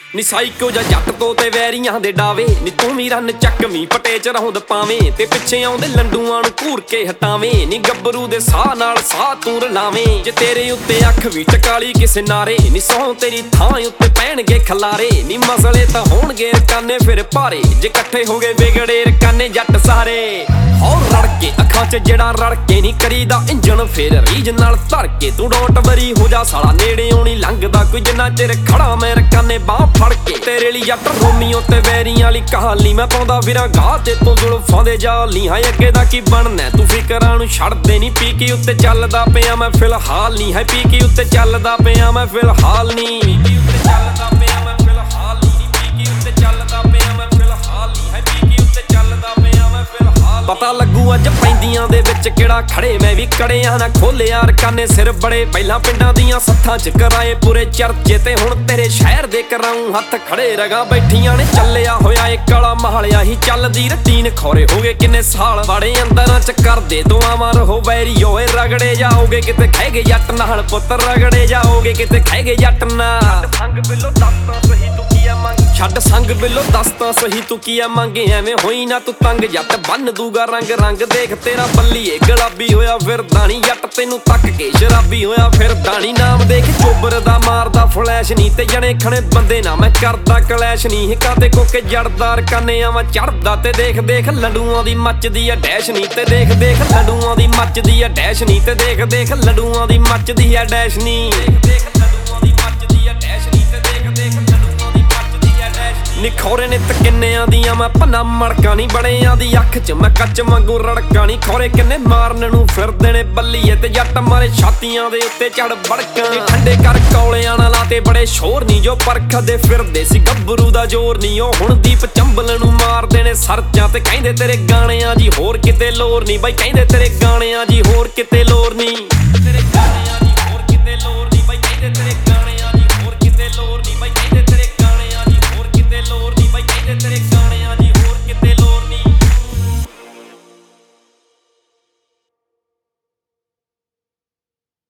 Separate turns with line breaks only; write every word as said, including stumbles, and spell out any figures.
ਨੀ ਸਾਈਕੋ ਜਾਂ ਜੱਟ ਤੋਂ ਤੇ ਵੈਰੀਆਂ ਦੇ ਡਾਵੇ ਨੀ ਤੂੰ ਵੀ ਰੰਨ ਚੱਕਵੀਂ ਪਟੇ ਚ ਰਹੁੰਦ ਪਾਵੇਂ ਤੇ ਪਿੱਛੇ ਆਉਂਦੇ ਲੰਡੂਆਂ ਨੂੰ ਘੂਰ ਕੇ ਹਟਾਵੇਂ ਨੀ ਗੱਭਰੂ ਦੇ ਸਾਹ ਨਾਲ ਸਾਹ ਤੂੰ ਰਲਾਵੇਂ ਜੇ ਤੇਰੇ ਉੱਤੇ ਅੱਖ ਵੀ ਟਕਾਲੀ ਕਿਸੇ ਨਾਰੇ ਨੀ ਸਹੁੰ ਤੇਰੀ ਥਾਂ ਉੱਤੇ ਪੈਣਗੇ ਖਲਾਰੇ ਨੀ ਮਸਲੇ ਤਾਂ ਹੋਣਗੇ ਰਕਾਨੇ ਫਿਰ ਭਾਰੇ ਜੇ ਇਕੱਠੇ ਹੋ ਗਏ ਵਿਗੜੇ ਰਕਾਨੇ ਜੱਟ ਸਾਰੇ ਹੋਰ ਰੜ ਕੇ ਅੱਖਾਂ 'ਚ ਜਿਹੜਾ ਰੜ ਕੇ ਨੀ ਕਰੀਦਾ ਇੰਜਣ ਫੇਰ ਰੀਜ ਨਾਲ ਧਰ ਕੇ ਤੂੰ ਡੋਂਟ ਵਰੀ ਹੋ ਜਾ ਸਾਲਾ ਨੇੜੇ ਆਉਣੀ ਲੰਘਦਾ ਕੋਈ ਜਿੰਨਾ ਚਿਰ ਖੜਾ ਮੈਂ ਰਕਾਨੇ ਬਾਹ ਫੜ ਕੇ ਤੇਰੇ ਲਈ ਜੱਟ ਰੋਮੀਓ ਤੇ ਵੈਰੀਆਂ ਵਾਲੀ ਕਹਾਣੀ ਮੈਂ ਪਾਉਂਦਾ ਵੀਰਾਂ ਗਾਹ ਤੇ ਤੂੰ ਜ਼ੁਲਫਾਂ ਦੇ ਜਾਲ ਨੀ ਹੈ ਅੱਗੇ ਦਾ ਕੀ ਬਣਨਾ ਤੂੰ ਫਿਕਰਾਂ ਨੂੰ ਛੱਡਦੇ ਨੀ ਪੀ ਕੇ ਉੱਤੇ ਚੱਲਦਾ ਪਿਆ ਮੈਂ ਫਿਲਹਾਲ ਨੀ ਹੈ ਪੀ ਕੇ ਉੱਤੇ ਚੱਲਦਾ ਪਿਆ ਮੈਂ ਫਿਲਹਾਲ ਨੀ ਪੀ ਕੇ ਉੱਤੇ ਚੱਲਦਾ ਪਿਆ ਮੈਂ ਫਿਲਹਾਲ ਨੀ ਪੀ ਕੇ ਉੱਤੇ ਚੱਲਦਾ ਪਿਆ ਮੈਂ ਫਿਲਹਾਲ ਨੀ ਹੈ ਪੀ ਕੇ ਉੱਤੇ ਚੱਲਦਾ ਪਿਆ ਮੈਂ ਫਿਲਹਾਲ ਪਤਾ ਲੱਗੂ ਅੱਜ ਪੈਂਦੀਆਂ ਦੇ ਵਿੱਚ ਕਿਹੜਾ ਖੜੇ ਮੈਂ ਵੀ ਕੜਿਆਂ ਨਾ ਖੋਲਿਆ ਰਕਾਨੇ ਸਿਰ ਬੜੇ ਪਹਿਲਾਂ ਪਿੰਡਾਂ ਦੀਆਂ ਸੱਥਾਂ 'ਚ ਕਰਾਏ ਪੂਰੇ ਚਰਚੇ ਤੇ ਹੁਣ ਤੇਰੇ ਸ਼ਹਿਰ ਦੇ ਕਰਾਉਂ ਹੱਥ ਖੜੇ ਰਗਾ ਬੈਠੀਆਂ ਨੇ ਚੱਲਿਆ ਹੋਇਆ ਏ ਕਾਲਾ ਮਹਲਿਆ ਹੀ ਚੱਲਦੀ ਰਟੀਨ ਖੋਰੇ ਹੋ ਗਏ ਕਿੰਨੇ ਸਾਲ ਬੜੇ ਅੰਦਰਾਂ 'ਚ ਕਰਦੇ ਦੁਆਵਾਂ ਰਹੋ ਵੈਰੀ ਓਏ ਰਗੜੇ ਜਾਓਗੇ ਕਿਤੇ ਖਹਿ ਗਏ ਜੱਟ ਨਾਲ ਪੁੱਤ ਰਗੜੇ ਜਾਓਗੇ ਕਿਤੇ ਖਹਿ ਗਏ ਜੱਟ ਨਾਲ ਸੰਗ ਬਿੱਲੋ ਦੱਸ ਸਹੀ ਤੂੰ ਕੀ ਆ ਮੰਗ ਛੱਡ ਸੰਗ ਬਿੱਲੋ ਦੱਸ ਤਾਂ ਸਹੀ ਤੂੰ ਕੀ ਆ ਮੰਗੇ ਐਵੇਂ ਹੋਈ ਨਾ ਤੂੰ ਤੰਗ ਜੱਟ ਬੰਨ ਦੂਗਾ ਰੰਗ ਰੰਗ ਦੇਖ ਤੇਰਾ ਬੱਲੀਏ ਗੁਲਾਬੀ ਹੋਇਆ ਫਿਰਦਾ ਨੀ ਜੱਟ ਤੈਨੂੰ ਤੱਕ ਕੇ ਸ਼ਰਾਬੀ ਹੋਇਆ ਫਿਰਦਾ ਨੀ ਨਾਮ ਦੇਖ ਚੋਬਰ ਦਾ ਮਾਰਦਾ ਫਲੈਸ਼ ਨੀ ਤੇ ਜਣੇ ਖਣੇ ਬੰਦੇ ਨਾ ਮੈਂ ਕਰਦਾ ਕਲੈਸ਼ ਨੀ ਹਿੱਕਾਂ ਤੇ ਕੋਕੇ ਜੜਦਾ ਰਕਾਨੇ ਆਵਾਂ ਚੜਦਾ ਤੇ ਦੇਖ ਦੇਖ ਲੰਡੂਆਂ ਦੀ ਮੱਚਦੀ ਆ ਡੈਸ਼ ਨੀ ਤੇ ਦੇਖ ਦੇਖ ਲੰਡੂਆਂ ਦੀ ਮੱਚਦੀ ਆ ਡੈਸ਼ ਨੀ ਤੇ ਦੇਖ ਦੇਖ ਲੰਡੂਆਂ ਦੀ ਮੱਚਦੀ ਆ ਡੈਸ਼ ਨੀ ਦੇਖ ਦੇਖ ਲੰਡੂਆਂ ਦੀ ਮੱਚਦੀ ਆ ਡੈਸ਼ ਨੀ ਤੇ ਦੇਖ ਦੇਖ ਲੰਡੂਆਂ ਦੀ ਮੱਚਦੀ ਆ ਡੈਸ਼ ਨੀ ਖੋਰੇ ਨੇ ਤੇ ਕਿੰਨਿਆਂ ਦੀਆਂ ਮੈਂ ਪੰਨਾ ਮੜਕਾਂ ਨੀ ਬੜਿਆਂ ਦੀ ਅੱਖ 'ਚ ਮੈਂ ਕੱਚ ਵਾਂਗੂ ਰੜਕਾਂ ਨੀ ਖੋਰੇ ਕਿੰਨੇ ਮਾਰਨ ਨੂੰ ਫਿਰਦੇ ਨੇ ਬੱਲੀਏ ਤੇ ਜੱਟ ਮਾਰੇ ਛਾਤੀਆਂ ਦੇ ਉੱਤੇ ਚੜ ਬੜਕਾਂ ਠੰਡੇ ਕਰ ਕੌਲਿਆਂ ਨਾਲ ਲਾਤੇ ਬੜੇ ਸ਼ੋਰ ਨੀ ਜੋ ਪਰਖਦੇ ਫਿਰਦੇ ਸੀ ਗੱਭਰੂ ਦਾ ਜ਼ੋਰ ਨੀ ਉਹ ਹੁਣ ਦੀਪ ਚੰਬਲ ਨੂੰ ਮਾਰਦੇ ਨੇ ਸਰਚਾਂ ਤੇ ਕਹਿੰਦੇ ਤੇਰੇ ਗਾਣਿਆਂ ਜੀ ਹੋਰ ਕਿਤੇ ਲੋਰ ਨੀ ਬਾਈ ਕਹਿੰਦੇ ਤੇਰੇ ਗਾਣਿਆਂ ਜੀ ਹੋਰ ਕਿਤੇ ਲੋਰ ਨੀ